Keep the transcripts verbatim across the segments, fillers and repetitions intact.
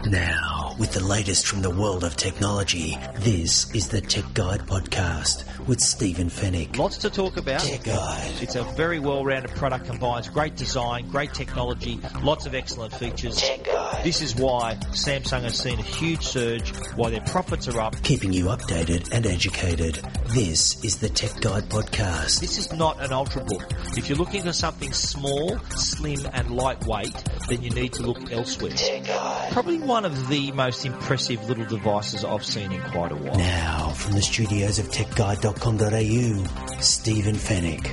Now, with the latest from the world of technology, this is the Tech Guide Podcast with Stephen Fennick. Lots to talk about. Tech Guide. It's a very well-rounded product, combines great design, great technology, lots of excellent features. Tech Guide. This is why Samsung has seen a huge surge, why their profits are up. Keeping you updated and educated. This is the Tech Guide Podcast. This is not an ultrabook. If you're looking for something small, slim and lightweight, then you need to look elsewhere. Tech Guide. Probably one of the most impressive little devices I've seen in quite a while. Now, from the studios of tech guide dot com dot a u, Stephen Fennick.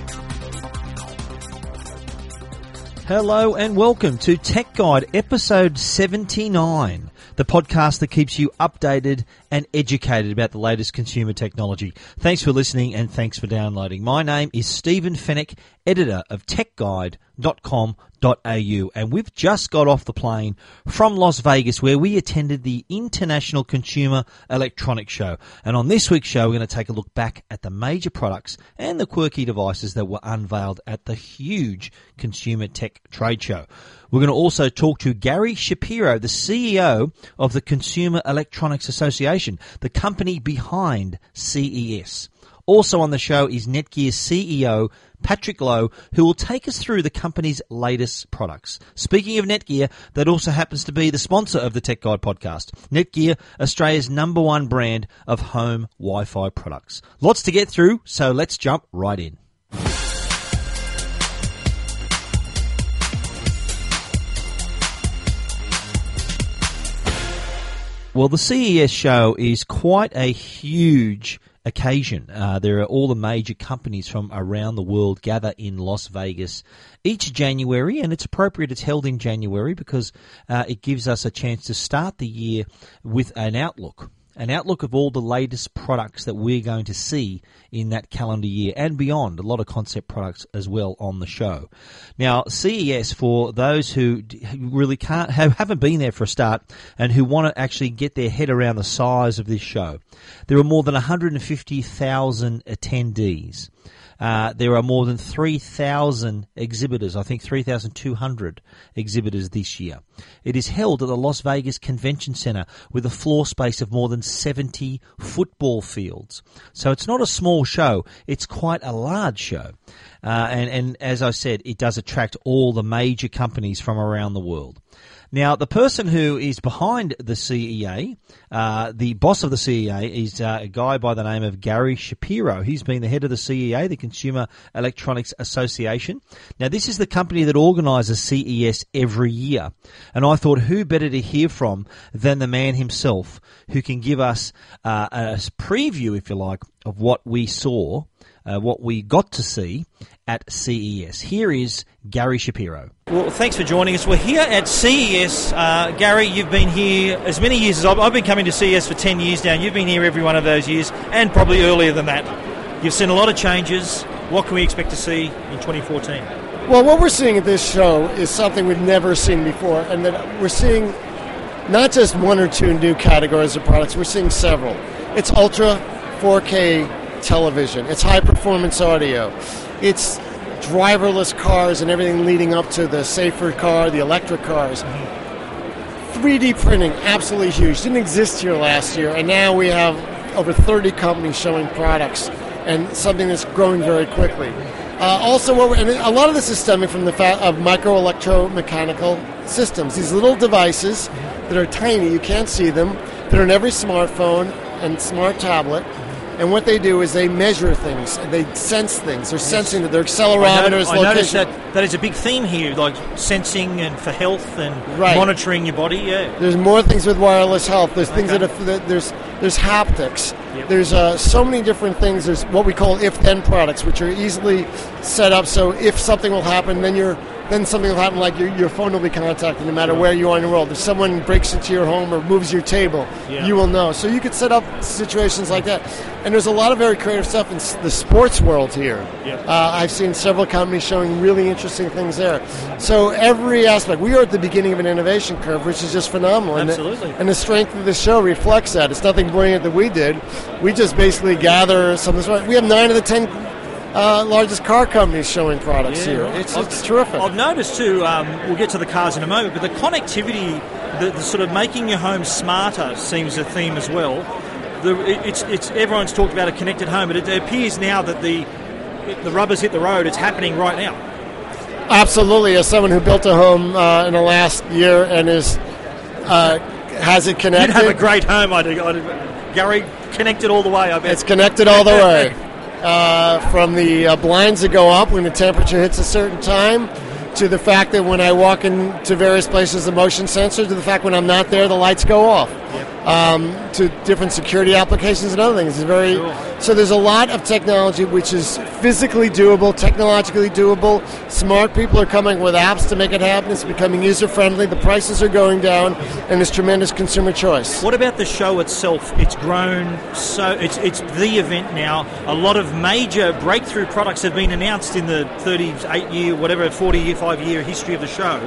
Hello and welcome to Tech Guide episode seventy-nine, the podcast that keeps you updated and educated about the latest consumer technology. Thanks for listening and thanks for downloading. My name is Stephen Fennick, editor of tech guide dot com dot a u, and we've just got off the plane from Las Vegas where we attended the International Consumer Electronics Show. And on this week's show, we're going to take a look back at the major products and the quirky devices that were unveiled at the huge consumer tech trade show. We're going to also talk to Gary Shapiro, the C E O of the Consumer Electronics Association, the company behind C E S. Also on the show is Netgear C E O Patrick Lowe, who will take us through the company's latest products. Speaking of Netgear, that also happens to be the sponsor of the Tech Guide podcast. Netgear, Australia's number one brand of home Wi-Fi products. Lots to get through, so let's jump right in. Well, the C E S show is quite a huge occasion. Uh, there are all the major companies from around the world gather in Las Vegas each January, and it's appropriate it's held in January because uh, it gives us a chance to start the year with an outlook. An outlook of all the latest products that we're going to see in that calendar year and beyond. A lot of concept products as well on the show. Now, C E S, for those who really can't have, haven't been there for a start and who want to actually get their head around the size of this show, there are more than one hundred fifty thousand attendees. Uh, there are more than three thousand exhibitors, I think three thousand two hundred exhibitors this year. It is held at the Las Vegas Convention Center with a floor space of more than seventy football fields. So it's not a small show, it's quite a large show. Uh, and, and as I said, it does attract all the major companies from around the world. Now, the person who is behind the C E A, uh, the boss of the C E A, is uh, a guy by the name of Gary Shapiro. He's been the head of the C E A, the Consumer Electronics Association. Now, this is the company that organises C E S every year. And I thought, who better to hear from than the man himself, who can give us uh, a preview, if you like, of what we saw, uh, what we got to see at C E S. Here is Gary Shapiro. Well, thanks for joining us. We're here at C E S. Uh, Gary, you've been here as many years as I've, I've been coming to C E S for ten years now. You've been here every one of those years and probably earlier than that. You've seen a lot of changes. What can we expect to see in twenty fourteen? Well, what we're seeing at this show is something we've never seen before, and that we're seeing not just one or two new categories of products, we're seeing several. It's ultra four K television. It's high-performance audio. It's driverless cars and everything leading up to the safer car, the electric cars. three D printing, absolutely huge. Didn't exist here last year, and now we have over thirty companies showing products, and something that's growing very quickly. Uh, also, what we're, and a lot of this is stemming from the fact of micro-electromechanical systems. These little devices that are tiny, you can't see them, that are in every smartphone and smart tablet. And what they do is they measure things, they sense things. They're yes. sensing that their accelerometers, I, know, I noticed that that is a big theme here, like sensing and for health and right. monitoring your body. Yeah, there's more things with wireless health. There's things okay. that are, there's there's haptics. Yep. There's uh, so many different things. There's what we call if-then products, which are easily set up. So if something will happen, then you're then something will happen, like your, your phone will be contacted no matter where you are in the world. If someone breaks into your home or moves your table, yeah. you will know. So you could set up situations like that. And there's a lot of very creative stuff in the sports world here. Yeah. Uh, I've seen several companies showing really interesting things there. So every aspect, we are at the beginning of an innovation curve, which is just phenomenal. Absolutely. And the, and the strength of the show reflects that. It's nothing brilliant that we did. We just basically gather some of this. We have nine of the ten Uh, largest car companies showing products yeah, here. Right. It's, it's terrific. I've noticed too, um, we'll get to the cars in a moment, but the connectivity the, the sort of making your home smarter seems a theme as well. The, it, it's, it's everyone's talked about a connected home, but it, it appears now that the the rubber's hit the road. It's happening right now. Absolutely. As someone who built a home uh, in the last year and is uh, has it connected, you'd have a great home, I do. I do. Gary, connected all the way. I bet it's connected all the way. Uh, from the uh, blinds that go up when the temperature hits a certain time, to the fact that when I walk into various places, the motion sensor, to the fact when I'm not there, the lights go off. Yep. Um, to different security applications and other things. It's very cool. So there's a lot of technology which is physically doable, technologically doable. Smart people are coming with apps to make it happen. It's becoming user-friendly. The prices are going down, and there's tremendous consumer choice. What about the show itself? It's grown so it's it's the event now. A lot of major breakthrough products have been announced in the thirty-eight year, whatever, forty year, five year history of the show.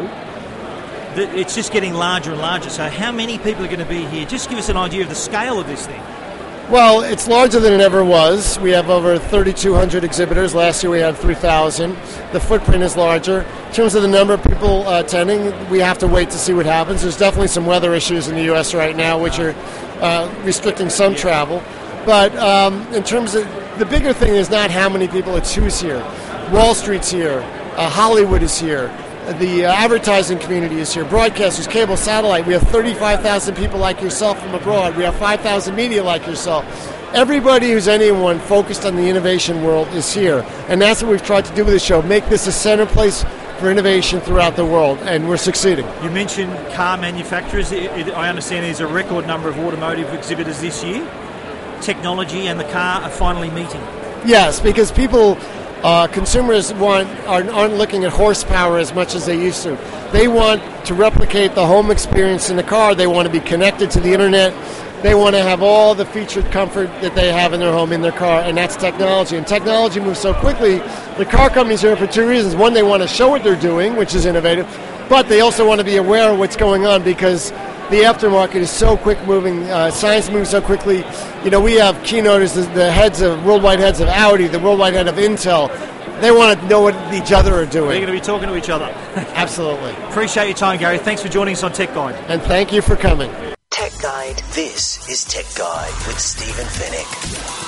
It's just getting larger and larger. So how many people are going to be here? Just give us an idea of the scale of this thing. Well, it's larger than it ever was. We have over thirty-two hundred exhibitors. Last year we had three thousand. The footprint is larger. In terms of the number of people uh, attending, we have to wait to see what happens. There's definitely some weather issues in the U S right now, which are uh, restricting some yeah. travel. But um, in terms of, the bigger thing is not how many people, it's who's here. Wall Street's here. Uh, Hollywood is here. The uh, advertising community is here, broadcasters, cable, satellite. We have thirty-five thousand people like yourself from abroad. We have five thousand media like yourself. Everybody who's anyone focused on the innovation world is here. And that's what we've tried to do with the show, make this a center place for innovation throughout the world, and we're succeeding. You mentioned car manufacturers. It, it, I understand there's a record number of automotive exhibitors this year. Technology and the car are finally meeting. Yes, because people... Uh, consumers want are, aren't looking at horsepower as much as they used to. They want to replicate the home experience in the car. They want to be connected to the internet. They want to have all the featured comfort that they have in their home in their car, and that's technology. And technology moves so quickly. The car companies are here for two reasons. One, they want to show what they're doing, which is innovative, but they also want to be aware of what's going on because the aftermarket is so quick moving. Uh, science moves so quickly. You know, we have keynoters, the, the heads of worldwide heads of Audi, the worldwide head of Intel. They want to know what each other are doing. They're going to be talking to each other. Absolutely. Appreciate your time, Gary. Thanks for joining us on Tech Guide. And thank you for coming. Tech Guide. This is Tech Guide with Stephen Fennick.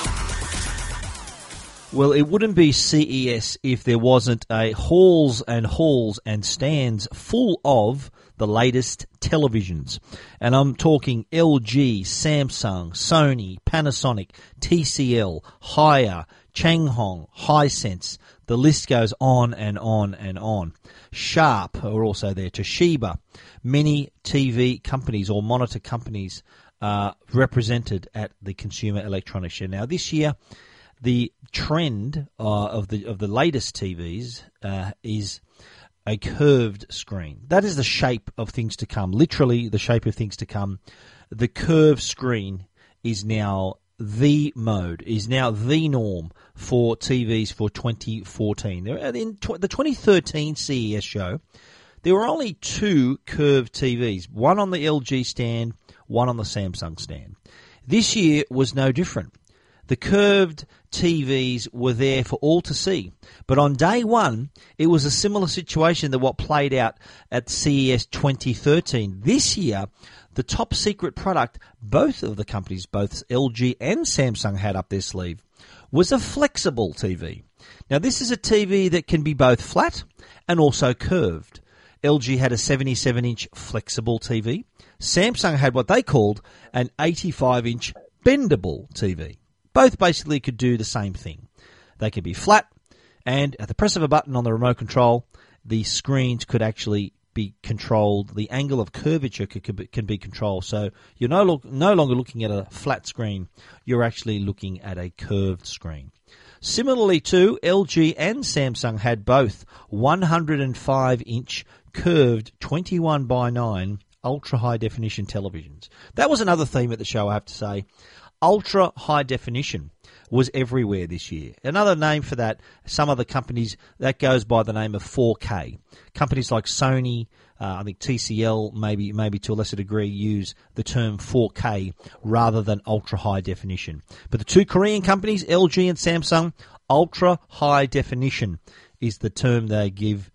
Well, it wouldn't be C E S if there wasn't a halls and halls and stands full of the latest televisions. And I'm talking L G, Samsung, Sony, Panasonic, T C L, Haier, Changhong, Hisense. The list goes on and on and on. Sharp are also there, Toshiba. Many T V companies or monitor companies are represented at the Consumer Electronics Show. Now, this year, the trend uh, of the of the latest T Vs uh, is a curved screen. That is the shape of things to come. Literally, the shape of things to come. The curved screen is now the mode, is now the norm for T Vs for twenty fourteen. In the twenty thirteen C E S show, there were only two curved T Vs, one on the L G stand, one on the Samsung stand. This year was no different. The curved T Vs were there for all to see. But on day one, it was a similar situation to what played out at C E S twenty thirteen. This year, the top secret product both of the companies, both L G and Samsung, had up their sleeve was a flexible T V. Now, this is a T V that can be both flat and also curved. L G had a seventy-seven inch flexible T V. Samsung had what they called an eighty-five inch bendable T V. Both basically could do the same thing. They could be flat, and at the press of a button on the remote control, the screens could actually be controlled. The angle of curvature could, can be controlled. So you're no, look, no longer looking at a flat screen. You're actually looking at a curved screen. Similarly, too, L G and Samsung had both one hundred five inch curved twenty-one by nine ultra-high definition televisions. That was another theme at the show, I have to say. Ultra high definition was everywhere this year. Another name for that, some of the companies, that goes by the name of four K. Companies like Sony, uh, I think T C L, maybe maybe to a lesser degree, use the term four K rather than ultra high definition. But the two Korean companies, L G and Samsung, ultra high definition is the term they give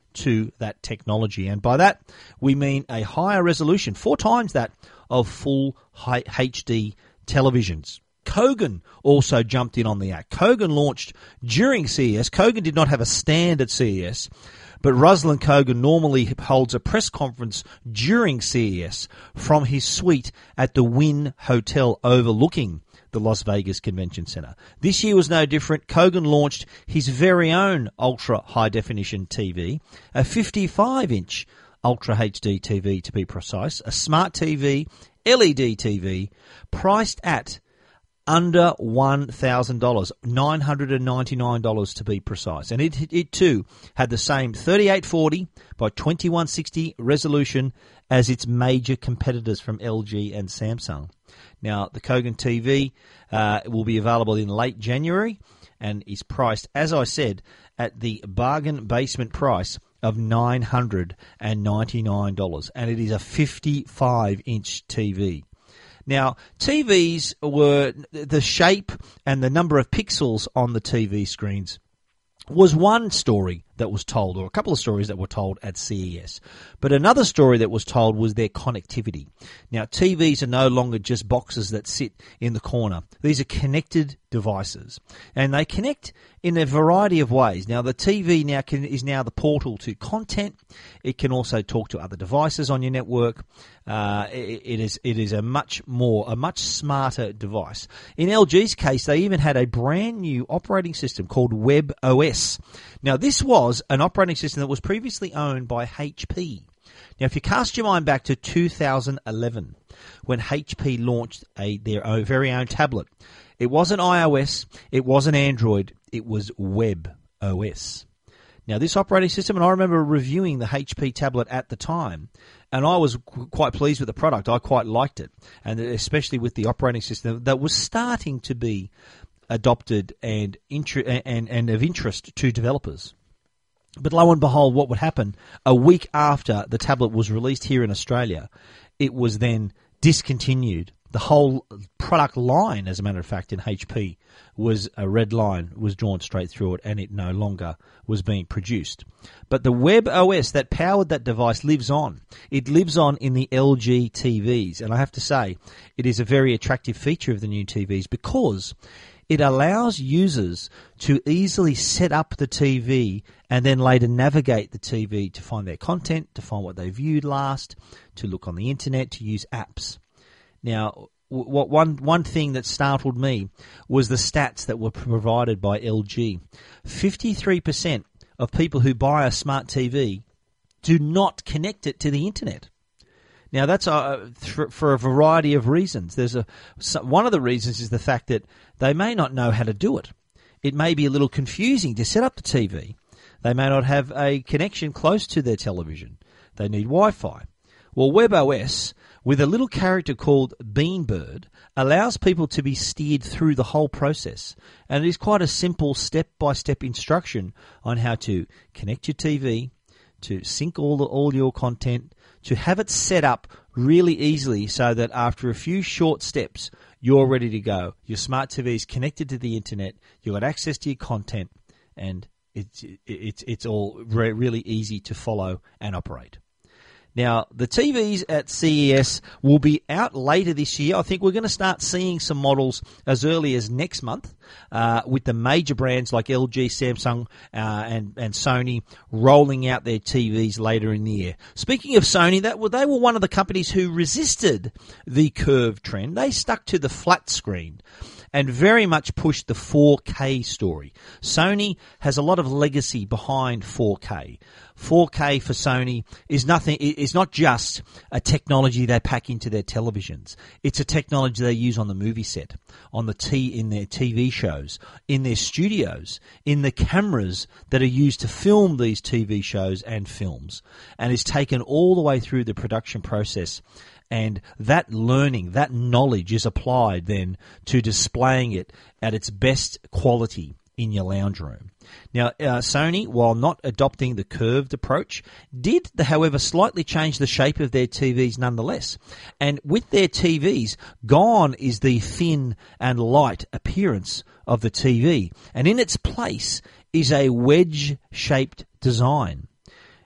to that technology. And by that, we mean a higher resolution, four times that of full H D televisions. Kogan also jumped in on the act. Kogan launched during C E S. Kogan did not have a stand at C E S, but Ruslan Kogan normally holds a press conference during C E S from his suite at the Wynn Hotel overlooking the Las Vegas Convention Center. This year was no different. Kogan launched his very own ultra-high-definition T V, a fifty-five inch Ultra H D T V to be precise, a smart T V, L E D T V, priced at under one thousand dollars, nine hundred ninety-nine dollars to be precise. And it, it too had the same thirty-eight forty by twenty-one sixty resolution as its major competitors from L G and Samsung. Now, the Kogan T V uh, will be available in late January and is priced, as I said, at the bargain basement price of nine hundred ninety-nine dollars. And it is a fifty-five inch T V. Now, T Vs were the shape and the number of pixels on the T V screens was one story that was told, or a couple of stories that were told at C E S. But another story that was told was their connectivity. Now, T Vs are no longer just boxes that sit in the corner. These are connected devices, and they connect in a variety of ways. Now, the T V now can, is now the portal to content. It can also talk to other devices on your network. Uh, it, it is it is a much more, a much smarter device. In L G's case, they even had a brand new operating system called WebOS. Now, this was an operating system that was previously owned by H P. Now, if you cast your mind back to two thousand eleven, when H P launched a their own, very own tablet, it wasn't iOS, it wasn't Android, it was WebOS. Now, this operating system, and I remember reviewing the H P tablet at the time, and I was qu- quite pleased with the product. I quite liked it, and especially with the operating system that was starting to be adopted and inter- and, and of interest to developers. But lo and behold, what would happen a week after the tablet was released here in Australia, it was then discontinued. The whole product line, as a matter of fact, in H P was a red line, was drawn straight through it, and it no longer was being produced. But the WebOS that powered that device lives on. It lives on in the L G T Vs, and I have to say, it is a very attractive feature of the new T Vs because it allows users to easily set up the T V and then later navigate the T V to find their content, to find what they viewed last, to look on the internet, to use apps. Now, what one one thing that startled me was the stats that were provided by L G. fifty-three percent of people who buy a smart T V do not connect it to the internet. Now, that's a, for a variety of reasons. There's a one of the reasons is the fact that they may not know how to do it. It may be a little confusing to set up the T V. They may not have a connection close to their television. They need Wi-Fi. Well, WebOS, with a little character called Beanbird, allows people to be steered through the whole process. And it is quite a simple step-by-step instruction on how to connect your T V, to sync all the, all your content, to have it set up really easily so that after a few short steps, you're ready to go. Your smart T V is connected to the internet, you've got access to your content, and it's, it's, it's all re- really easy to follow and operate. Now, the T Vs at C E S will be out later this year. I think we're going to start seeing some models as early as next month uh, with the major brands like L G, Samsung uh, and, and Sony rolling out their T Vs later in the year. Speaking of Sony, that well, they were one of the companies who resisted the curved trend. They stuck to the flat screen and very much pushed the four K story. Sony has a lot of legacy behind four K. four K for Sony is nothing. It's not just a technology they pack into their televisions. It's a technology they use on the movie set, on the T in their T V shows, in their studios, in the cameras that are used to film these T V shows and films, and is taken all the way through the production process. And that learning, that knowledge is applied then to displaying it at its best quality in your lounge room. Now, uh, Sony, while not adopting the curved approach, did, however, slightly change the shape of their T Vs nonetheless. And with their T Vs, gone is the thin and light appearance of the T V. And in its place is a wedge-shaped design.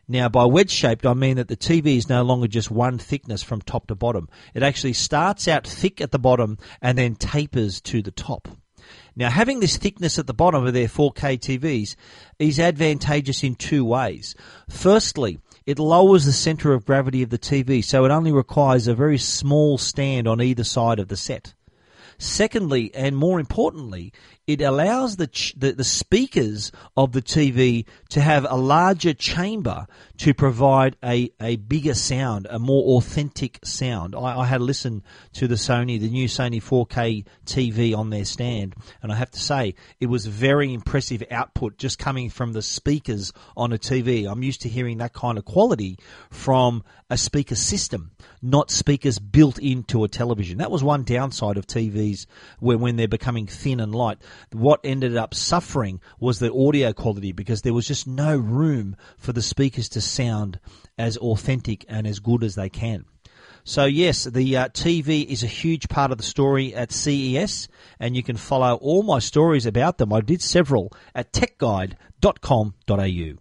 Now, by wedge-shaped, I mean that the T V is no longer just one thickness from top to bottom. It actually starts out thick at the bottom and then tapers to the top. Now, having this thickness at the bottom of their four K T Vs is advantageous in two ways. Firstly, it lowers the center of gravity of the T V, so it only requires a very small stand on either side of the set. Secondly, and more importantly, it allows the, ch- the the speakers of the T V to have a larger chamber to provide a, a bigger sound, a more authentic sound. I, I had a listen to the Sony, the new Sony four K T V on their stand, and I have to say it was very impressive output just coming from the speakers on a T V. I'm used to hearing that kind of quality from a speaker system, not speakers built into a television. That was one downside of T Vs when, when they're becoming thin and light. What ended up suffering was the audio quality because there was just no room for the speakers to sound as authentic and as good as they can. So yes, the uh, T V is a huge part of the story at C E S, and you can follow all my stories about them. I did several at tech guide dot com dot a u.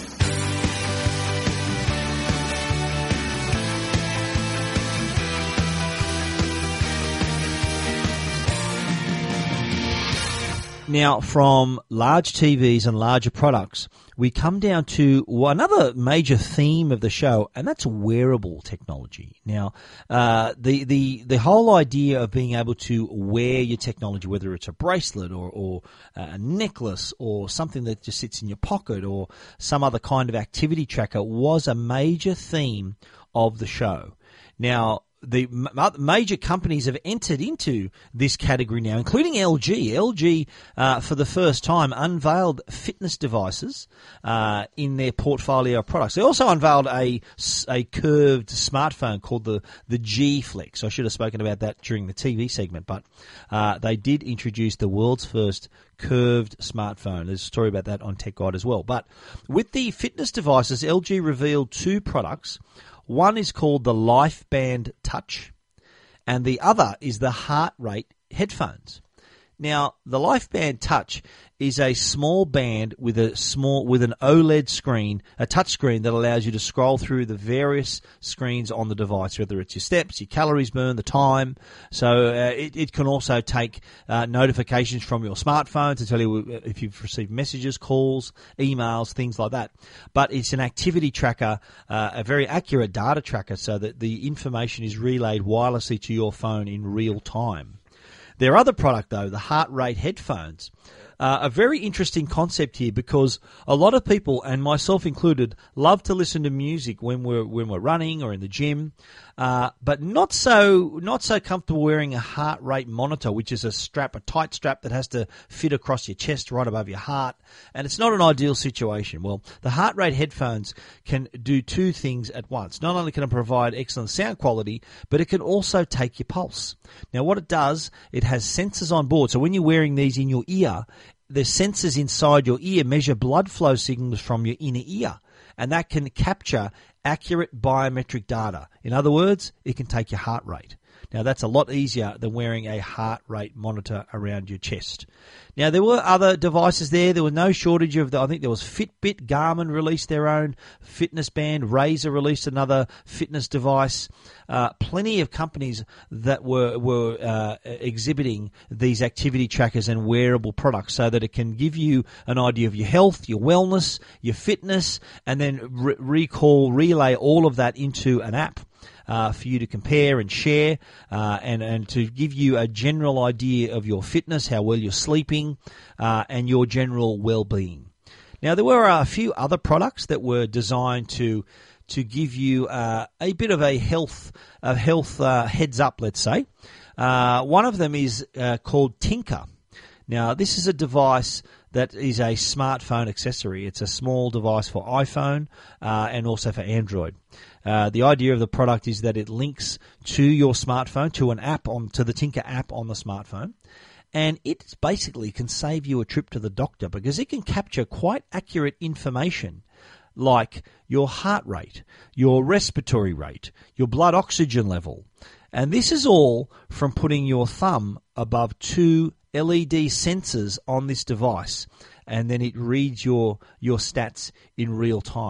Now, from large T Vs and larger products, we come down to another major theme of the show, and that's wearable technology. Now, uh, the, the, the whole idea of being able to wear your technology, whether it's a bracelet or, or a necklace or something that just sits in your pocket or some other kind of activity tracker, was a major theme of the show. Now, the major companies have entered into this category now, including L G. L G, uh, for the first time, unveiled fitness devices uh, in their portfolio of products. They also unveiled a, a curved smartphone called the, the G Flex. I should have spoken about that during the T V segment, but uh, they did introduce the world's first curved smartphone. There's a story about that on Tech Guide as well. But with the fitness devices, L G revealed two products. One is called the LifeBand Touch, and the other is the heart rate headphones. Now, the LifeBand Touch is a small band with a small with an OLED screen, a touch screen that allows you to scroll through the various screens on the device, whether it's your steps, your calories burned, the time. So uh, it, it can also take uh, notifications from your smartphone to tell you if you've received messages, calls, emails, things like that. But it's an activity tracker, uh, a very accurate data tracker, so that the information is relayed wirelessly to your phone in real time. Their other product, though, the heart rate headphones, uh, a very interesting concept here because a lot of people, and myself included, love to listen to music when we're when we're running or in the gym, uh, but not so not so comfortable wearing a heart rate monitor, which is a strap, a tight strap that has to fit across your chest right above your heart, and it's not an ideal situation. Well, the heart rate headphones can do two things at once. Not only can it provide excellent sound quality, but it can also take your pulse. Now, what it does, it has sensors on board. So when you're wearing these in your ear, the sensors inside your ear measure blood flow signals from your inner ear, and that can capture accurate biometric data. In other words, it can take your heart rate. Now, that's a lot easier than wearing a heart rate monitor around your chest. Now, there were other devices there. There was no shortage of, the, I think there was Fitbit, Garmin released their own fitness band, Razer released another fitness device. Uh, plenty of companies that were, were uh, exhibiting these activity trackers and wearable products so that it can give you an idea of your health, your wellness, your fitness, and then re- recall, relay all of that into an app. Uh, for you to compare and share uh, and, and to give you a general idea of your fitness, how well you're sleeping, uh, and your general well-being. Now, there were a few other products that were designed to to give you uh, a bit of a health a health uh, heads up, let's say. Uh, one of them is uh, called Tinker. Now, this is a device that is a smartphone accessory. It's a small device for iPhone uh, and also for Android. Uh, the idea of the product is that it links to your smartphone, to an app, on to the Tinker app on the smartphone, and it basically can save you a trip to the doctor because it can capture quite accurate information like your heart rate, your respiratory rate, your blood oxygen level. And this is all from putting your thumb above two L E D sensors on this device, and then it reads your, your stats in real time.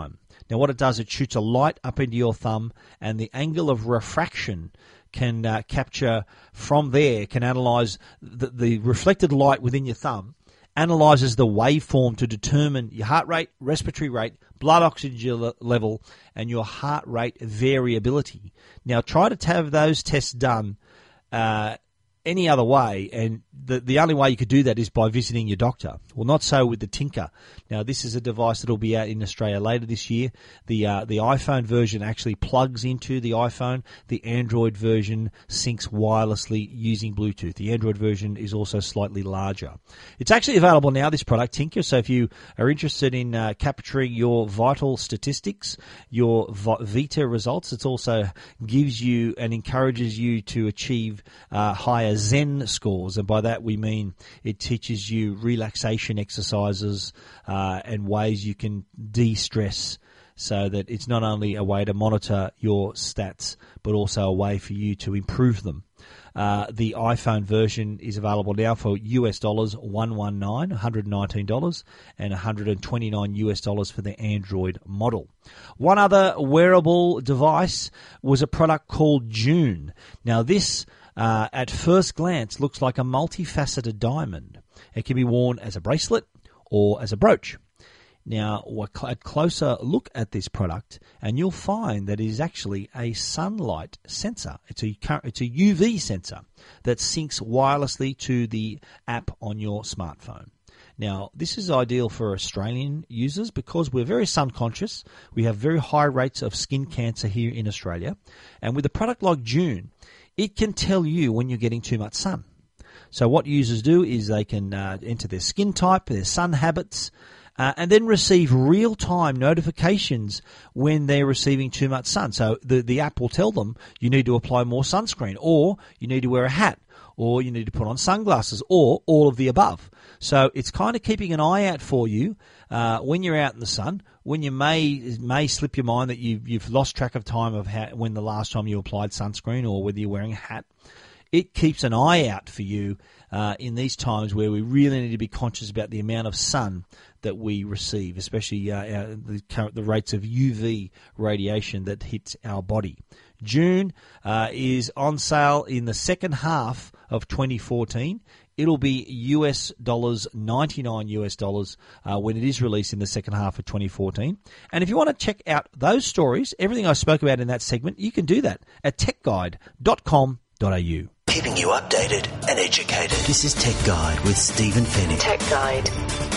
Now, what it does, it shoots a light up into your thumb, and the angle of refraction can uh, capture from there, can analyze the, the reflected light within your thumb, analyzes the waveform to determine your heart rate, respiratory rate, blood oxygen level, and your heart rate variability. Now, try to have those tests done uh, any other way, and the, the only way you could do that is by visiting your doctor. Well, not so with the Tinker. Now, this is a device that will be out in Australia later this year. The uh, the iPhone version actually plugs into the iPhone. The Android version syncs wirelessly using Bluetooth. The Android version is also slightly larger. It's actually available now, this product, Tinker, so if you are interested in uh, capturing your vital statistics, your Vita results, it also gives you and encourages you to achieve uh, higher Zen scores, and by that we mean it teaches you relaxation exercises uh, and ways you can de-stress, so that it's not only a way to monitor your stats but also a way for you to improve them. Uh, the iPhone version is available now for U S dollars one hundred nineteen dollars, one hundred nineteen dollars, and one hundred twenty-nine U S dollars for the Android model. One other wearable device was a product called June. Now, this Uh, at first glance, looks like a multifaceted diamond. It can be worn as a bracelet or as a brooch. Now, a closer look at this product, and you'll find that it is actually a sunlight sensor. It's a, it's a U V sensor that syncs wirelessly to the app on your smartphone. Now, this is ideal for Australian users because we're very sun conscious. We have very high rates of skin cancer here in Australia. And with a product like June, it can tell you when you're getting too much sun. So what users do is they can uh, enter their skin type, their sun habits, uh, and then receive real-time notifications when they're receiving too much sun. So the, the app will tell them you need to apply more sunscreen, or you need to wear a hat, or you need to put on sunglasses, or all of the above. So it's kind of keeping an eye out for you uh, when you're out in the sun, when you may may slip your mind that you've, you've lost track of time of how, when the last time you applied sunscreen, or whether you're wearing a hat. It keeps an eye out for you uh, in these times where we really need to be conscious about the amount of sun that we receive, especially uh, our, the, the rates of U V radiation that hits our body. June uh, is on sale in the second half of twenty fourteen. It'll be U S dollars ninety-nine U S dollars uh, when it is released in the second half of twenty fourteen. And if you want to check out those stories, everything I spoke about in that segment, you can do that at tech guide dot com dot a u. Keeping you updated and educated. This is Tech Guide with Stephen Fennick. Tech Guide.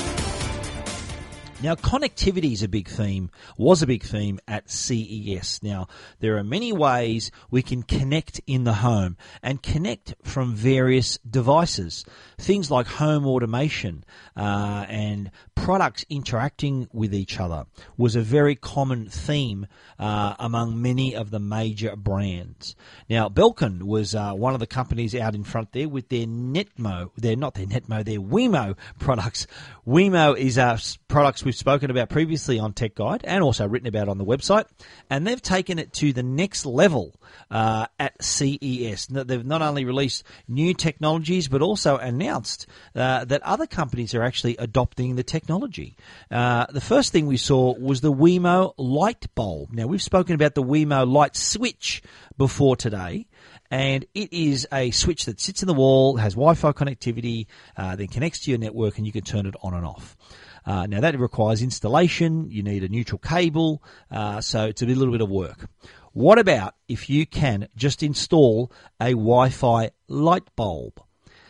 Now, connectivity is a big theme, was a big theme at C E S. Now, there are many ways we can connect in the home and connect from various devices. Things like home automation uh, and products interacting with each other was a very common theme uh, among many of the major brands. Now, Belkin was uh, one of the companies out in front there with their Netmo, they're not their Netmo, their Wemo products. Wemo is our products we've spoken about previously on Tech Guide and also written about on the website, and they've taken it to the next level uh, at C E S. They've not only released new technologies but also announced uh, that other companies are actually adopting the technology. Uh, the first thing we saw was the Wemo light bulb. Now, we've spoken about the Wemo light switch before today, and it is a switch that sits in the wall, has Wi-Fi connectivity, uh, then connects to your network, and you can turn it on and off. Uh, now, that requires installation. You need a neutral cable, uh, so it's a little bit of work. What about if you can just install a Wi-Fi light bulb?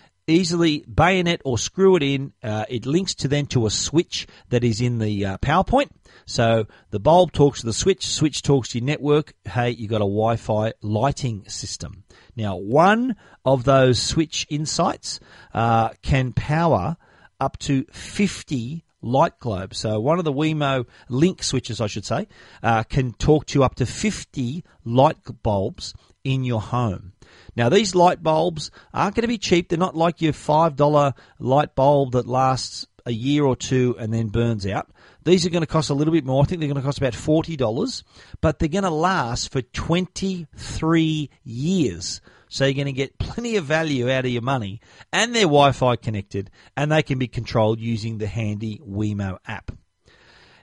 Easily bayonet or screw it in. Uh, it links to then to a switch that is in the uh, PowerPoint. So the bulb talks to the switch, switch talks to your network. Hey, you got a Wi-Fi lighting system. Now, one of those switch insights uh, can power up to fifty light globes. So one of the Wemo link switches, I should say, uh, can talk to up to fifty light bulbs in your home. Now, these light bulbs aren't going to be cheap. They're not like your five dollar light bulb that lasts a year or two and then burns out. These are going to cost a little bit more. I think they're going to cost about forty dollars, but they're going to last for twenty-three years. So you're going to get plenty of value out of your money, and they're Wi-Fi connected, and they can be controlled using the handy Wemo app.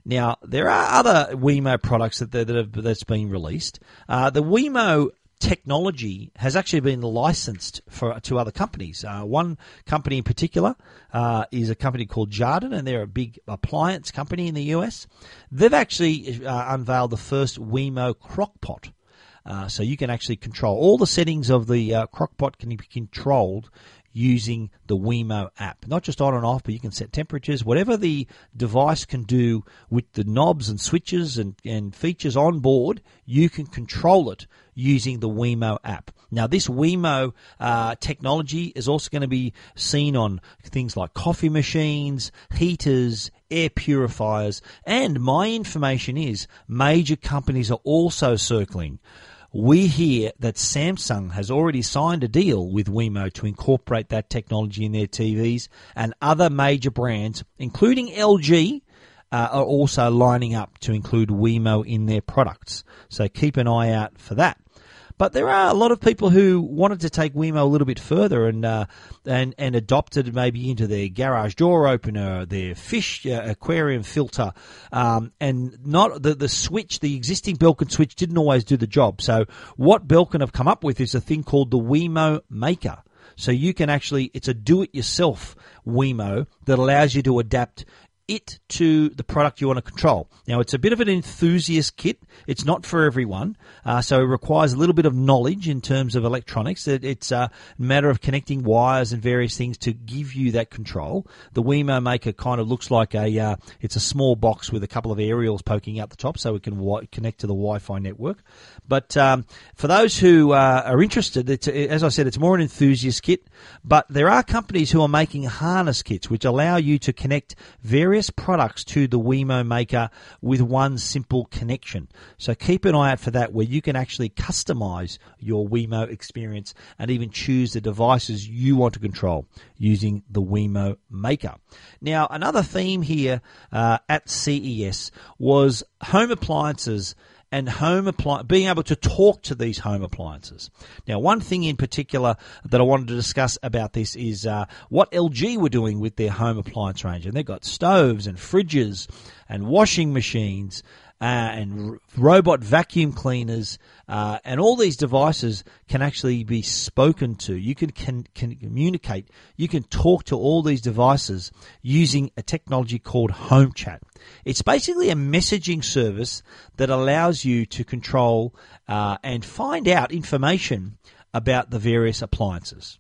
Now, there are other Wemo products that, that have, that's been released. Uh, the Wemo technology has actually been licensed for to other companies. Uh, one company in particular uh, is a company called Jarden, and they're a big appliance company in the U S. They've actually uh, unveiled the first Wemo crockpot. Uh, so you can actually control all the settings of the uh, crockpot can be controlled using the Wemo app. Not just on and off, but you can set temperatures. Whatever the device can do with the knobs and switches and, and features on board, you can control it using the Wemo app. Now, this Wemo uh, technology is also going to be seen on things like coffee machines, heaters, air purifiers, and my information is major companies are also circling. We hear that Samsung has already signed a deal with Wemo to incorporate that technology in their T Vs, and other major brands, including L G, uh, are also lining up to include Wemo in their products. So keep an eye out for that. But there are a lot of people who wanted to take Wemo a little bit further and uh, and and adopt it maybe into their garage door opener, their fish uh, aquarium filter, um, and not the the switch. The existing Belkin switch didn't always do the job. So what Belkin have come up with is a thing called the Wemo Maker. So you can actually, it's a do-it-yourself Wemo that allows you to adapt it to the product you want to control. Now, it's a bit of an enthusiast kit. It's not for everyone, uh, so it requires a little bit of knowledge in terms of electronics. It, it's a matter of connecting wires and various things to give you that control. The Wemo Maker kind of looks like a, uh, it's a small box with a couple of aerials poking out the top so it can wi- connect to the Wi-Fi network. But um, for those who uh, are interested, it's, as I said, it's more an enthusiast kit, but there are companies who are making harness kits which allow you to connect various products to the Wemo Maker with one simple connection. So keep an eye out for that, where you can actually customize your Wemo experience and even choose the devices you want to control using the Wemo Maker. Now, another theme here uh, at C E S was home appliances and home appli- being able to talk to these home appliances. Now, one thing in particular that I wanted to discuss about this is uh, what L G were doing with their home appliance range. And they've got stoves and fridges and washing machines uh, and r- robot vacuum cleaners, uh, and all these devices can actually be spoken to. You can, can, can communicate. You can talk to all these devices using a technology called Home Chat. It's basically a messaging service that allows you to control uh, and find out information about the various appliances.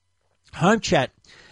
Home Chat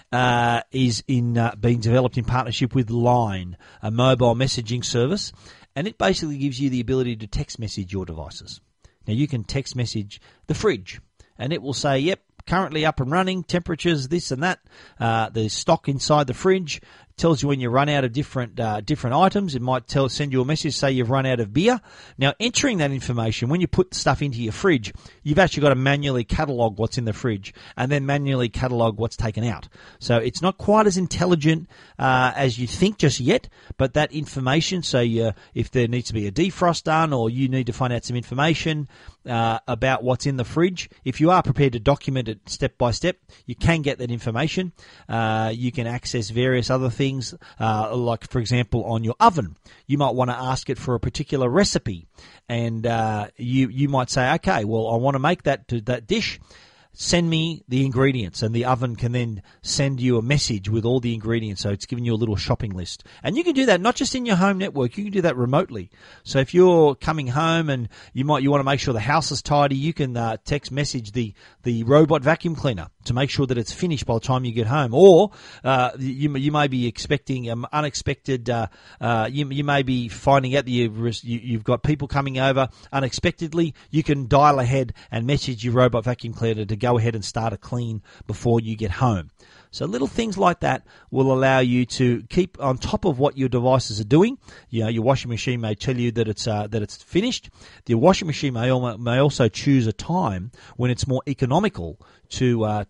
uh, is in uh, being developed in partnership with Line, a mobile messaging service, and it basically gives you the ability to text message your devices. Now, you can text message the fridge, and it will say, yep, currently up and running, temperatures, this and that, uh, the stock inside the fridge. Tells you when you run out of different uh, different items. It might tell send you a message, say you've run out of beer. Now, entering that information, when you put stuff into your fridge, you've actually got to manually catalogue what's in the fridge and then manually catalogue what's taken out. So it's not quite as intelligent uh, as you think just yet, but that information, so you, if there needs to be a defrost done or you need to find out some information uh, about what's in the fridge, if you are prepared to document it step by step, you can get that information. Uh, you can access various other things. Uh, like, for example, on your oven, you might want to ask it for a particular recipe, and uh, you you might say, okay, well, I want to make that to that dish. Send me the ingredients, and the oven can then send you a message with all the ingredients. So it's giving you a little shopping list. And you can do that not just in your home network, you can do that remotely. So if you're coming home and you might you want to make sure the house is tidy, you can uh, text message the, the robot vacuum cleaner to make sure that it's finished by the time you get home. Or uh, you you may be expecting um, unexpected. Uh, uh, you you may be finding out that you've, you've got people coming over unexpectedly. You can dial ahead and message your robot vacuum cleaner to go ahead and start a clean before you get home. So little things like that will allow you to keep on top of what your devices are doing. You know, your washing machine may tell you that it's uh, that it's finished. The washing machine may may also choose a time when it's more economical to uh, to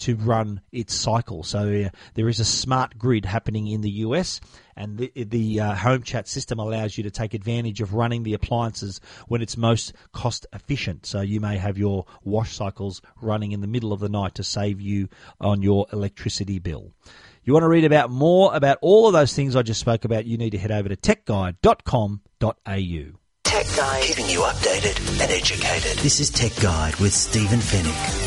to run its cycle. So uh, there is a smart grid happening in the U S, and the, the uh, home chat system allows you to take advantage of running the appliances when it's most cost efficient. So you may have your wash cycles running in the middle of the night to save you on your electricity bill. You want to read about more about all of those things I just spoke about, you need to head over to tech guide dot com dot a u. Tech Guide, keeping you updated and educated. This is Tech Guide with Stephen Fennick.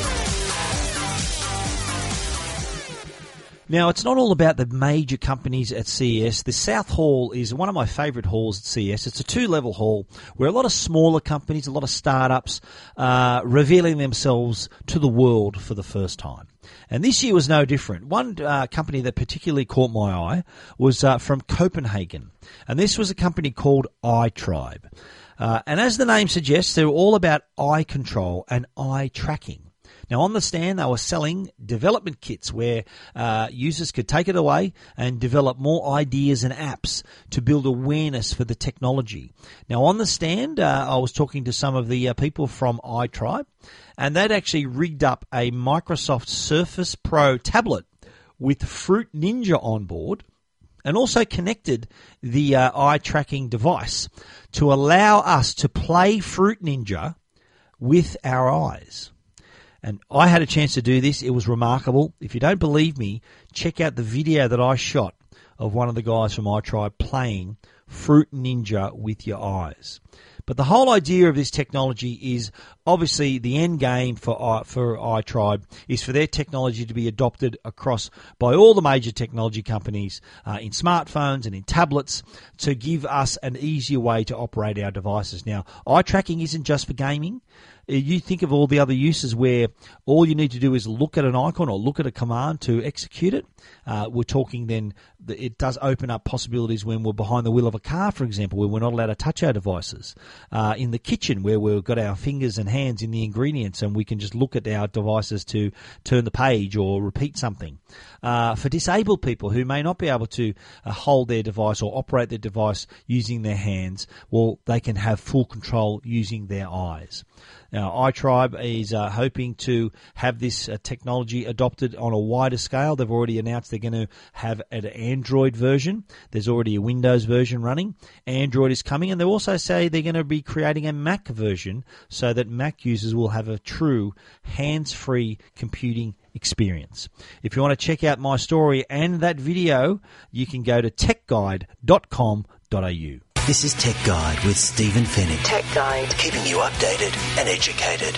Now, it's not all about the major companies at C E S. The South Hall is one of my favourite halls at C E S. It's a two-level hall where a lot of smaller companies, a lot of startups, uh, revealing themselves to the world for the first time. And this year was no different. One uh, company that particularly caught my eye was uh, from Copenhagen. And this was a company called iTribe. Uh, and as the name suggests, they're all about eye control and eye tracking. Now, on the stand, they were selling development kits where uh, users could take it away and develop more ideas and apps to build awareness for the technology. Now, on the stand, uh, I was talking to some of the uh, people from iTribe, and they'd actually rigged up a Microsoft Surface Pro tablet with Fruit Ninja on board, and also connected the uh, eye tracking device to allow us to play Fruit Ninja with our eyes. And I had a chance to do this. It was remarkable. If you don't believe me, check out the video that I shot of one of the guys from iTribe playing Fruit Ninja with your eyes. But the whole idea of this technology is obviously the end game for for iTribe is for their technology to be adopted across by all the major technology companies uh, in smartphones and in tablets to give us an easier way to operate our devices. Now, eye tracking isn't just for gaming. You think of all the other uses where all you need to do is look at an icon or look at a command to execute it. Uh, we're talking then, it does open up possibilities when we're behind the wheel of a car, for example, where we're not allowed to touch our devices. Uh, in the kitchen, where we've got our fingers and hands in the ingredients and we can just look at our devices to turn the page or repeat something. Uh, for disabled people who may not be able to uh, hold their device or operate their device using their hands, well, they can have full control using their eyes. Now, iTribe is uh, hoping to have this uh, technology adopted on a wider scale. They've already announced they're going to have an Android version. There's already a Windows version running. Android is coming, and they also say they're going to be creating a Mac version so that Mac users will have a true hands-free computing experience. If you want to check out my story and that video, you can go to tech guide dot com dot a u. This is Tech Guide with Stephen Fennick. Tech Guide, keeping you updated and educated.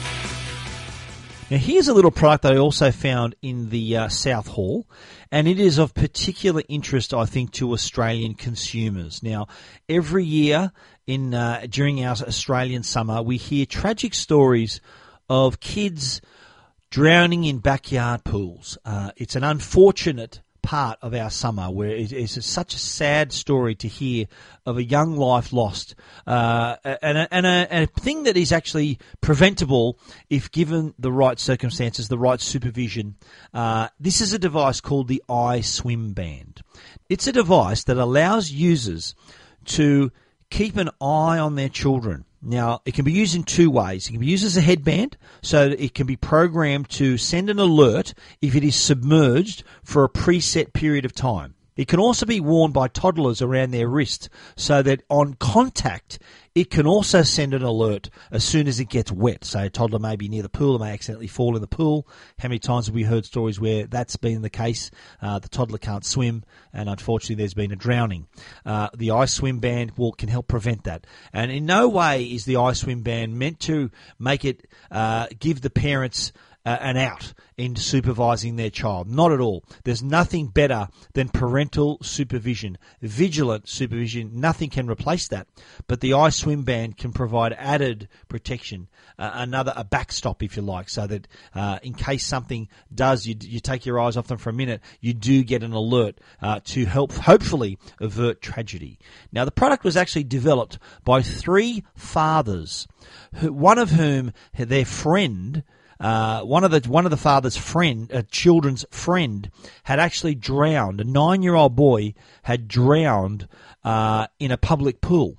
Now, here's a little product that I also found in the uh, South Hall, and it is of particular interest, I think, to Australian consumers. Now, every year in uh, during our Australian summer, we hear tragic stories of kids drowning in backyard pools. Uh, it's an unfortunate part of our summer where it is such a sad story to hear of a young life lost, uh, and, a, and, a, and a thing that is actually preventable if given the right circumstances, the right supervision. Uh, this is a device called the iSwim Band. It's a device that allows users to keep an eye on their children. Now, it can be used in two ways. It can be used as a headband, so that it can be programmed to send an alert if it is submerged for a preset period of time. It can also be worn by toddlers around their wrist, so that on contact, it can also send an alert as soon as it gets wet. So a toddler may be near the pool and may accidentally fall in the pool. How many times have we heard stories where that's been the case? Uh, the toddler can't swim, and unfortunately there's been a drowning. Uh, the iSwim Band will, can help prevent that. And in no way is the iSwim Band meant to make it uh, give the parents Uh, an out in supervising their child. Not at all. There's nothing better than parental supervision, vigilant supervision. Nothing can replace that. But the iSwim Band can provide added protection, uh, another a backstop, if you like, so that uh, in case something does, you, you take your eyes off them for a minute, you do get an alert uh, to help hopefully avert tragedy. Now, the product was actually developed by three fathers, who, one of whom, their friend, Uh, one of the one of the father's friend, uh, children's friend, had actually drowned. A nine-year-old boy had drowned uh, in a public pool.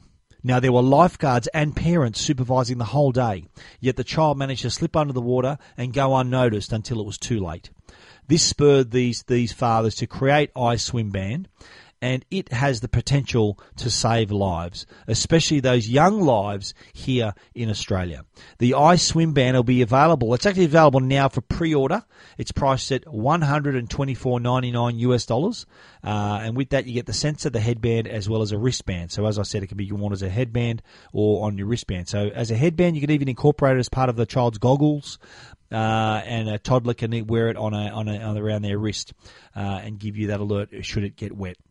Now, there were lifeguards and parents supervising the whole day, yet the child managed to slip under the water and go unnoticed until it was too late. This spurred these, these fathers to create iSwimBand, and it has the potential to save lives, especially those young lives here in Australia. The iSwimBand will be available. It's actually available now for pre-order. It's priced at one hundred twenty-four ninety-nine US dollars, uh, and with that you get the sensor, the headband, as well as a wristband. So as I said, it can be worn as a headband or on your wristband. So as a headband, you can even incorporate it as part of the child's goggles. Uh, and a toddler can wear it on a, on a, on around their wrist uh, and give you that alert should it get wet.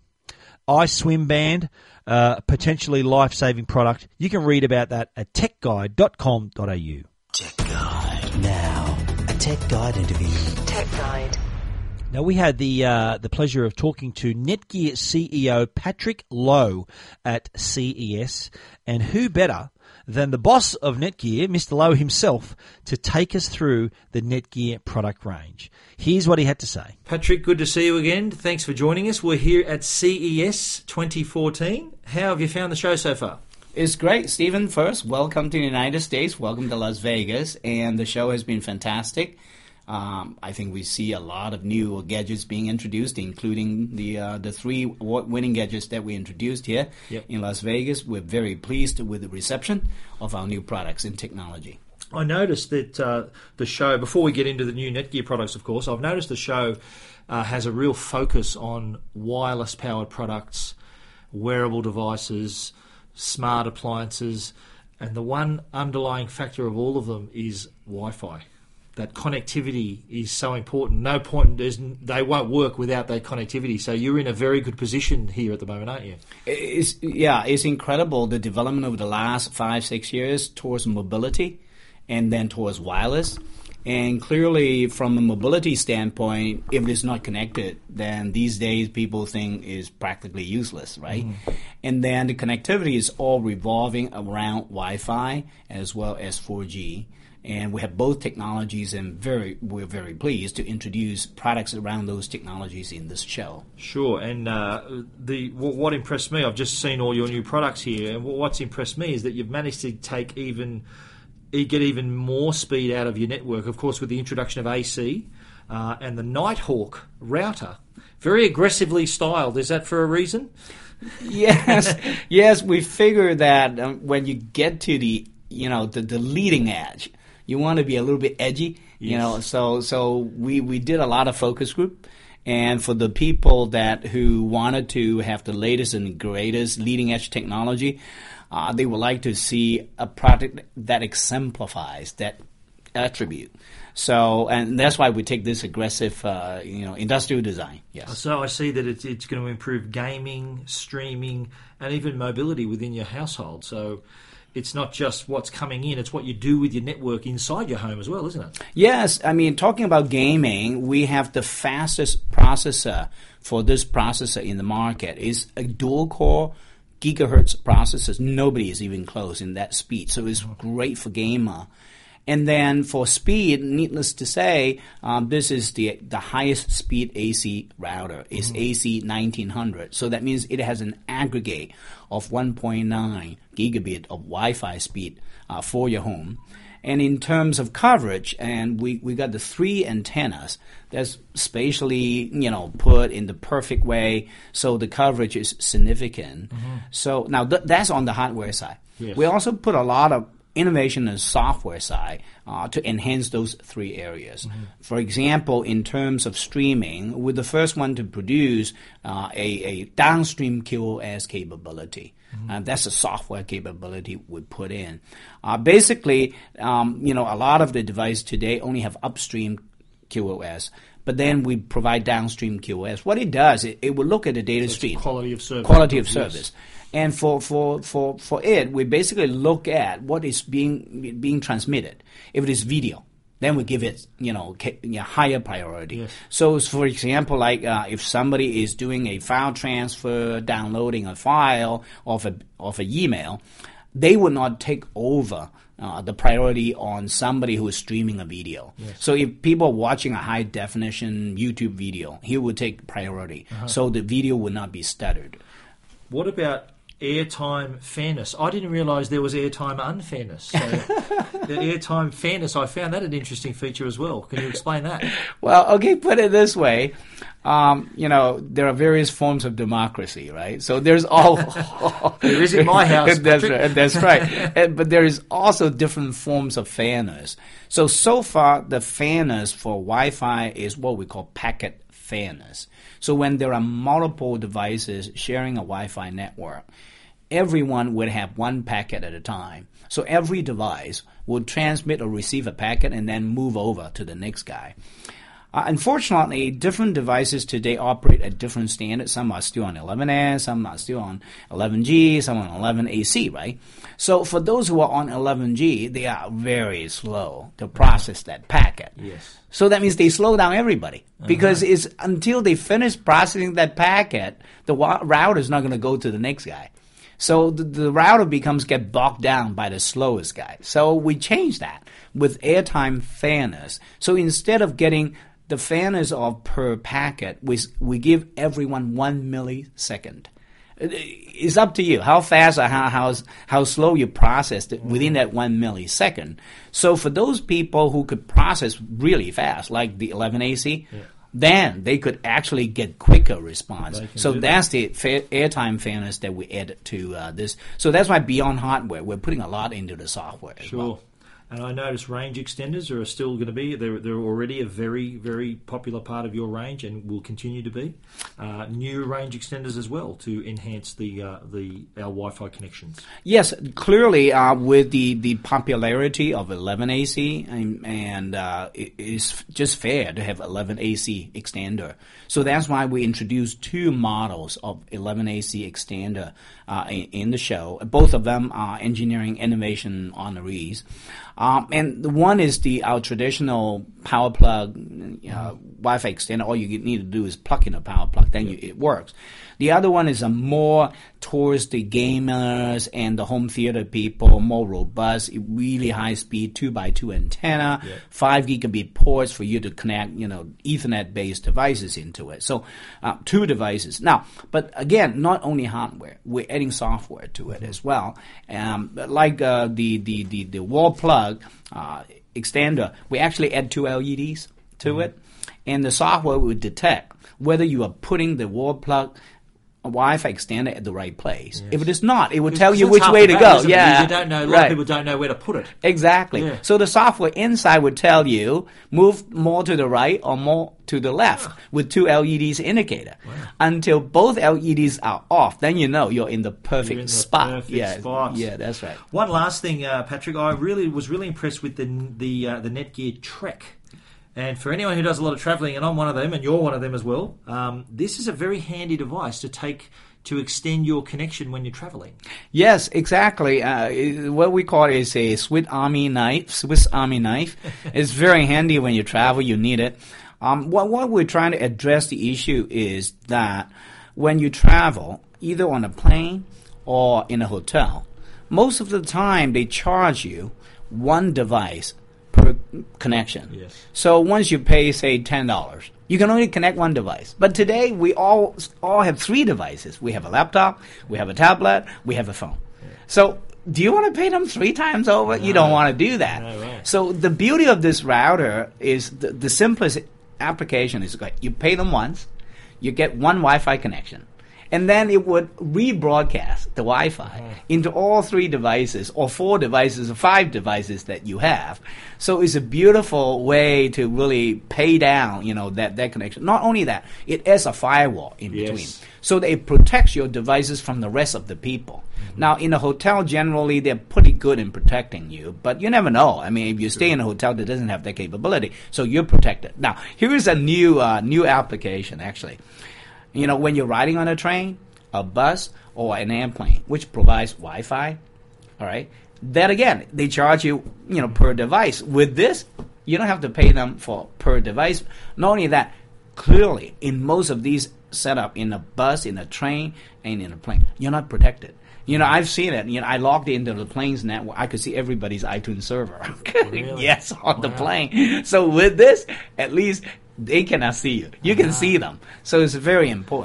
iSwimBand, uh, potentially life-saving product. You can read about that at tech guide dot com dot a u. Tech Guide. Now, a Tech Guide interview. Tech Guide. Now, we had the uh, the pleasure of talking to Netgear C E O Patrick Lowe at C E S, and who better than the boss of Netgear, Mister Lowe himself, to take us through the Netgear product range. Here's what he had to say. Patrick, good to see you again. Thanks for joining us. We're here at C E S twenty fourteen. How have you found the show so far? It's great, Stephen. First, welcome to the United States. Welcome to Las Vegas. And the show has been fantastic. Um, I think we see a lot of new gadgets being introduced, including the uh, the three award-winning gadgets that we introduced here yep. in Las Vegas. We're very pleased with the reception of our new products and technology. I noticed that uh, the show, before we get into the new Netgear products, of course, I've noticed the show uh, has a real focus on wireless-powered products, wearable devices, smart appliances, and the one underlying factor of all of them is Wi-Fi. That connectivity is so important. No point, there's, they won't work without that connectivity. So you're in a very good position here at the moment, aren't you? It's, yeah, it's incredible, the development over the last five, six years towards mobility and then towards wireless. And clearly, from a mobility standpoint, if it is not connected, then these days people think is practically useless, right? Mm. And then the connectivity is all revolving around Wi-Fi as well as four G. And we have both technologies, and very we're very pleased to introduce products around those technologies in this show. Sure, and uh, the what impressed me, I've just seen all your new products here, and what's impressed me is that you've managed to take even get even more speed out of your network. Of course, with the introduction of A C uh, and the Nighthawk router, very aggressively styled. Is that for a reason? Yes, yes. We figure that um, when you get to the you know the, the leading edge, you want to be a little bit edgy, you yes. know. So, so we, we did a lot of focus group, and for the people that who wanted to have the latest and greatest leading edge technology, uh, they would like to see a product that exemplifies that attribute. So, and that's why we take this aggressive, uh, you know, industrial design. Yes. So I see that it's it's going to improve gaming, streaming, and even mobility within your household. So it's not just what's coming in, it's what you do with your network inside your home as well, isn't it? Yes. I mean, talking about gaming, we have the fastest processor for this processor in the market. It's a dual-core gigahertz processor. Nobody is even close in that speed. So it's great for gamer. And then for speed, needless to say, um, this is the the highest speed A C router. It's mm-hmm. A C nineteen hundred. So that means it has an aggregate of one point nine gigabit of Wi-Fi speed uh, for your home. And in terms of coverage, and we, we got the three antennas that's spatially, you know, put in the perfect way, so the coverage is significant. Mm-hmm. So now th- that's on the hardware side. Yes. We also put a lot of innovation and software side uh, to enhance those three areas. Mm-hmm. For example, in terms of streaming, we're the first one to produce uh, a, a downstream Q o S capability. Mm-hmm. Uh, that's a software capability we put in. Uh, basically, um, you know, a lot of the devices today only have upstream Q o S. But then we provide downstream Q o S. What it does, it, it will look at the data so stream. Quality of service. Quality of yes. service. And for, for, for, for it, we basically look at what is being being transmitted. If it is video, then we give it, you know, a higher priority. Yes. So, for example, like uh, if somebody is doing a file transfer, downloading a file of a of an email, they will not take over uh, the priority on somebody who is streaming a video. Yes. So if people are watching a high definition YouTube video, he will take priority. Uh-huh. So the video will not be stuttered. What about airtime fairness. I didn't realise there was airtime unfairness. So the airtime fairness, I found that an interesting feature as well. Can you explain that? Well, okay, put it this way. Um, you know, there are various forms of democracy, right? So there's all... There is in my house, That's Patrick. right. That's right. And- but there is also different forms of fairness. So, so far, the fairness for Wi-Fi is what we call packet fairness. So when there are multiple devices sharing a Wi-Fi network, everyone would have one packet at a time. So every device would transmit or receive a packet and then move over to the next guy. Uh, unfortunately, different devices today operate at different standards. Some are still on eleven S, some are still on eleven G, some on eleven A C, right? So for those who are on eleven G, they are very slow to process that packet. Yes. So that means they slow down everybody because it's until they finish processing that packet, the wa- router is not going to go to the next guy. So the, the router becomes get bogged down by the slowest guy. So we change that with airtime fairness. So instead of getting the fairness of per packet, we, we give everyone one millisecond. It's up to you how fast or how how, how slow you process it within that one millisecond. So for those people who could process really fast, like the eleven A C, yeah. then they could actually get quicker response. So that's that. the fair, airtime fairness that we add to uh, this. So that's why beyond hardware, we're putting a lot into the software as sure. well. And I notice range extenders are still going to be, they're, they're already a very, very popular part of your range and will continue to be. Uh, new range extenders as well to enhance the uh, the our Wi-Fi connections. Yes, clearly uh, with the, the popularity of eleven A C, and, and uh, it is just fair to have eleven A C extender. So that's why we introduced two models of eleven A C extender uh, in, in the show. Both of them are engineering innovation honorees. Um, and the one is the our traditional power plug uh, Wi-Fi extender. All you need to do is plug in a power plug, then you, it works. The other one is a more towards the gamers and the home theater people, more robust, really high speed two by two antenna, yeah. five gigabit ports for you to connect, you know, Ethernet based devices into it. So uh, two devices. Now, but again, not only hardware, we're adding software to it mm-hmm. as well. Um, like uh, the, the, the, the wall plug uh, extender, we actually add two L E Ds to mm-hmm. it, and the software will detect whether you are putting the wall plug a Wi-Fi extender at the right place. Yes. If it is not, it will tell you which way to go. Yeah, you don't know. A lot right. of people don't know where to put it. Exactly. Yeah. So the software inside would tell you move more to the right or more to the left wow. with two L E Ds indicator. Wow. Until both L E Ds are off, then you know you're in the perfect in the spot. Perfect yeah, spot. yeah, that's right. One last thing, uh, Patrick, I really was really impressed with the the uh, the Netgear Trek. And for anyone who does a lot of travelling, and I'm one of them, and you're one of them as well, um, this is a very handy device to take to extend your connection when you're travelling. Yes, exactly. Uh, what we call it is a Swiss Army knife. Swiss Army knife. It's very handy when you travel. You need it. Um, what, what we're trying to address the issue is that when you travel, either on a plane or in a hotel, most of the time they charge you one device per connection. Yes. So once you pay, say, ten dollars, you can only connect one device. But today, we all all have three devices. We have a laptop, we have a tablet, we have a phone. Yeah. So do you want to pay them three times over? No. You don't want to do that. No, right. So the beauty of this router is the, the simplest application is like you pay them once, you get one Wi-Fi connection. And then it would rebroadcast the Wi-Fi uh-huh. into all three devices or four devices or five devices that you have. So it's a beautiful way to really pay down, you know, that, that connection. Not only that, it adds a firewall in yes. between. So that it protects your devices from the rest of the people. Mm-hmm. Now, in a hotel, generally, they're pretty good in protecting you. But you never know. I mean, if you stay in a hotel that doesn't have that capability, so you're protected. Now, here is a new uh, new application, actually. You know, when you're riding on a train, a bus, or an airplane, which provides Wi-Fi, all right, that again, they charge you, you know, per device. With this, you don't have to pay them for per device. Not only that, clearly, in most of these setup in a bus, in a train, and in a plane, you're not protected. You know, I've seen it. You know, I logged into the plane's network. I could see everybody's iTunes server. Really? Yes, on wow. the plane. So with this, at least they cannot see you. You can wow. see them. So it's very important.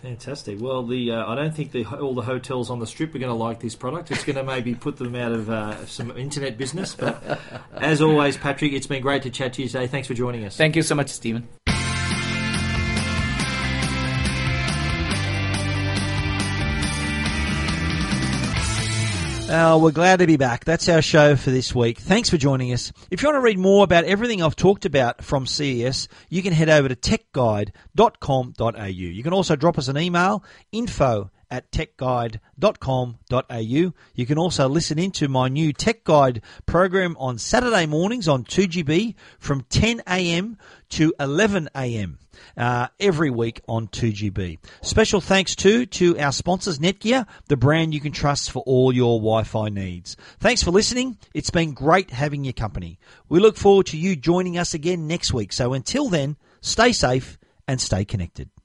Fantastic. Well, the uh, I don't think the, all the hotels on the strip are going to like this product. It's going to maybe put them out of uh, some internet business. But as always, Patrick, it's been great to chat to you today. Thanks for joining us. Thank you so much, Stephen. Uh, we're glad to be back. That's our show for this week. Thanks for joining us. If you want to read more about everything I've talked about from C E S, you can head over to tech guide dot com dot a u. You can also drop us an email, info at tech guide dot com dot a u. You can also listen into my new Tech Guide program on Saturday mornings on two G B from ten a.m. to eleven a.m. Uh, every week on two G B. Special thanks too to our sponsors, Netgear, the brand you can trust for all your Wi-Fi needs. Thanks for listening. It's been great having your company. We look forward to you joining us again next week. So until then, stay safe and stay connected.